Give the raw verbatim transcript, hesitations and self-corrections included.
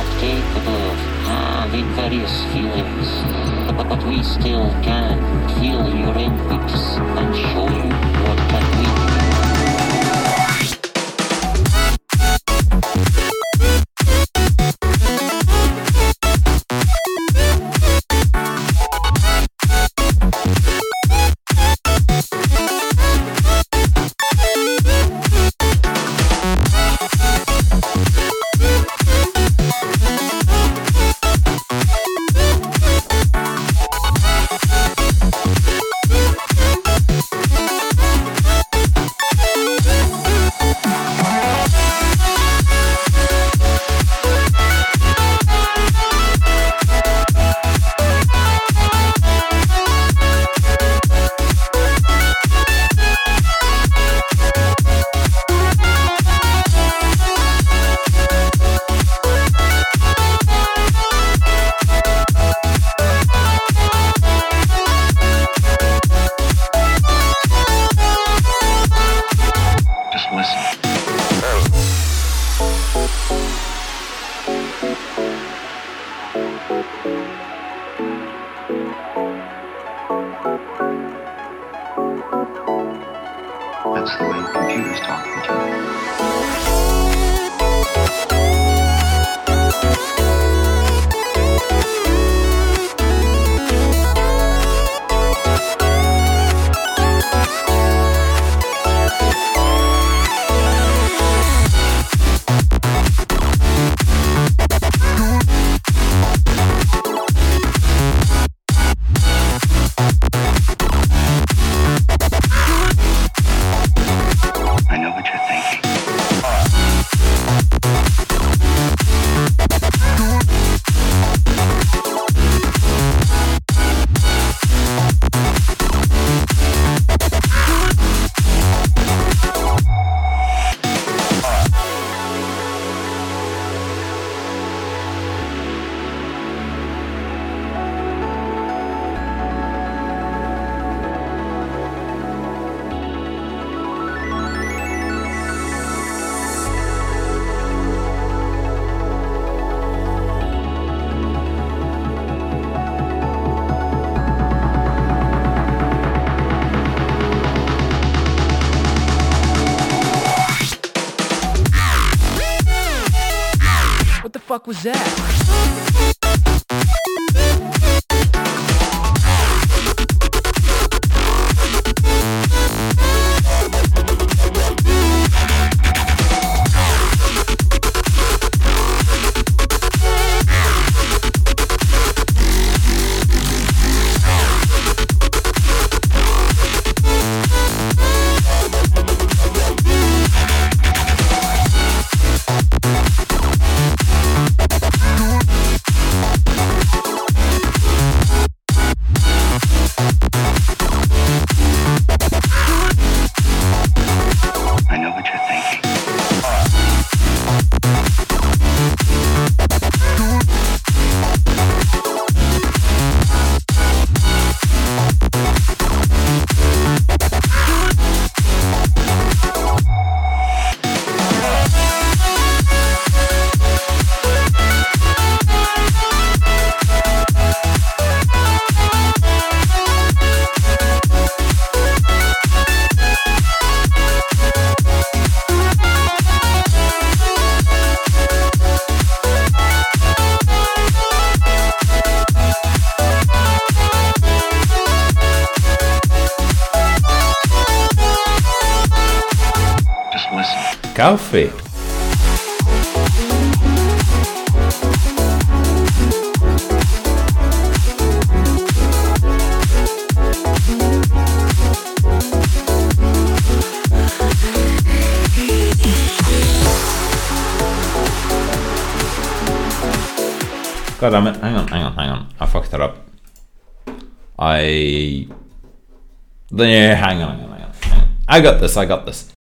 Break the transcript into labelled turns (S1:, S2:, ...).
S1: not capable of having various feelings, but we still can feel your inputs and show you what can we do.
S2: That's the way computers talk to each other.
S3: What the fuck was that?
S4: Coffee. God damn it, hang on, hang on, hang on. I fucked that up. I... Yeah, hang on, hang on, hang on. Hang on. I got this, I got this.